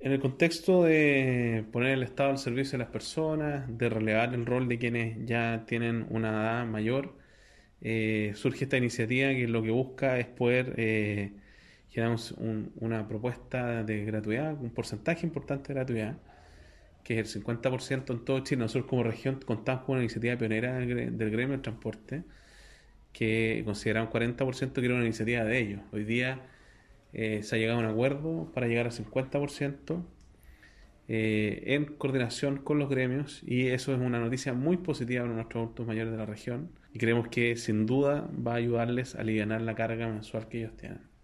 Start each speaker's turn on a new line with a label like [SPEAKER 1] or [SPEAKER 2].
[SPEAKER 1] En el contexto de poner el Estado al servicio de las personas, de relevar el rol de quienes ya tienen una edad mayor, surge esta iniciativa que lo que busca es poder generar una propuesta de gratuidad, un porcentaje importante de gratuidad, que es el 50% en todo Chile. Nosotros como región contamos con una iniciativa pionera del gremio del transporte, que considera un 40% que era una iniciativa de ellos. Hoy día se ha llegado a un acuerdo para llegar al 50% en coordinación con los gremios, y eso es una noticia muy positiva para nuestros adultos mayores de la región, y creemos que sin duda va a ayudarles a aliviar la carga mensual que ellos tienen.